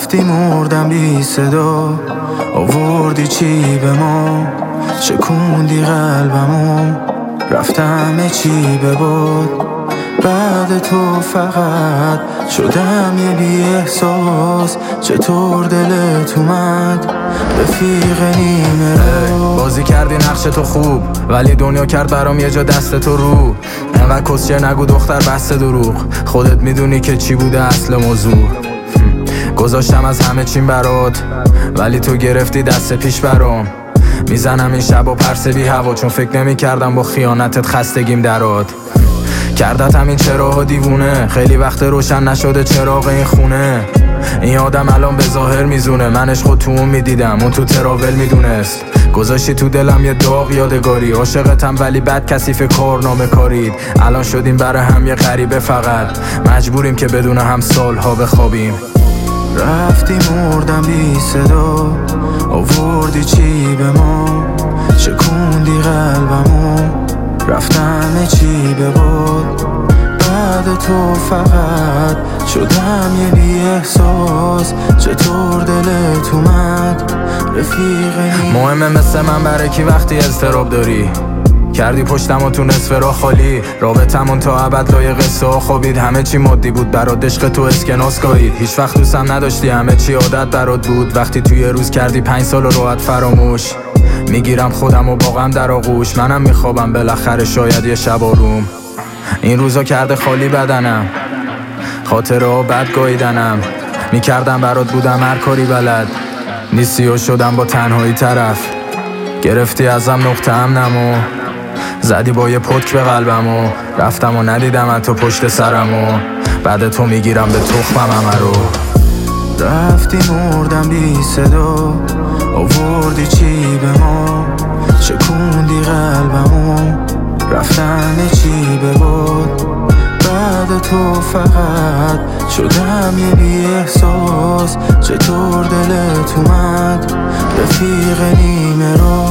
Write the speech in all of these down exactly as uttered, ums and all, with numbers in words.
رفتی مردم بی صدا، آوردی چی به ما، شکوندی قلبمو، رفتم چی به باد. بعد تو فقط شدم یه بی احساس، چطور دلت اومد رفیق نیمه رو. بازی کردی نقش تو خوب، ولی دنیا کرد برام یه جا دست تو رو. انقدر کسچه نگو دختر بس دروغ، خودت میدونی که چی بوده اصل موضوع. گذاشتم از همه چیم برات، ولی تو گرفتی دست پیش برام. میزنم این شب و پرسه بی هوا، چون فکر نمی کردم با خیانتت خستگیم درات. کردت همین چراها دیوونه، خیلی وقت روشن نشده چراغ این خونه. این آدم الان به ظاهر میزونه، منش خود تو اون میدیدم، اون تو تراول میدونست. گذاشتی تو دلم یه داغ یادگاری، عاشقتم ولی بد کثیف کارنامه کارید. الان شدیم برای هم یه غریبه، فقط مجبوریم که بدون هم سالها بخوابیم. رفتی مردم بی صدا، آوردی چی به ما، شکوندی قلبمو، رفتم چی به باد. بعد تو فقط شدم یه بی احساس، چطور دلت اومد رفیق. مهمه مثل من برای کی وقتی اضطراب داری، کردی پشتم و تو نصف راه خالی. رابطمون تا ابد لایق قصه ها خوابید، همه چی مادی بود برات، عشق تو اسکناس گاهید. هیچ وقت دوستم نداشتی، همه چی عادت برات بود. وقتی توی روز کردی پنج سال راحت فراموش، میگیرم خودم و باقم در آغوش. منم میخوابم بالاخره شاید یه شب آروم. این روزا کرده خالی بدنم، خاطره ها بد گاییدنم. میکردم برات بودم هر کاری بلد، نیستی و شدم با تنهایی طرف. گرفتی ازم نقطه امنمو، زدی با یه پتک به قلبمو. رفتم و ندیدم تو پشت سرمو، بعد تو میگیرم به تخمم همه رو. رفتی مردم بی صدا، آوردی چی به ما، شکوندی قلبمو، رفتم چی به باد. بعد تو فقط شدم یه بی احساس، چطور دلت اومد رفیق نیمه رو.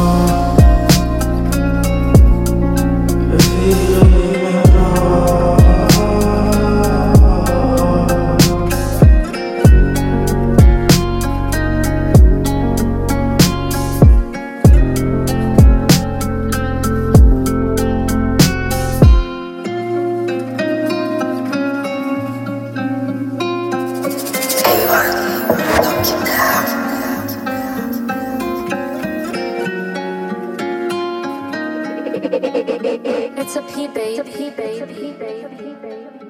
It's a P, babe. It's a P, babe.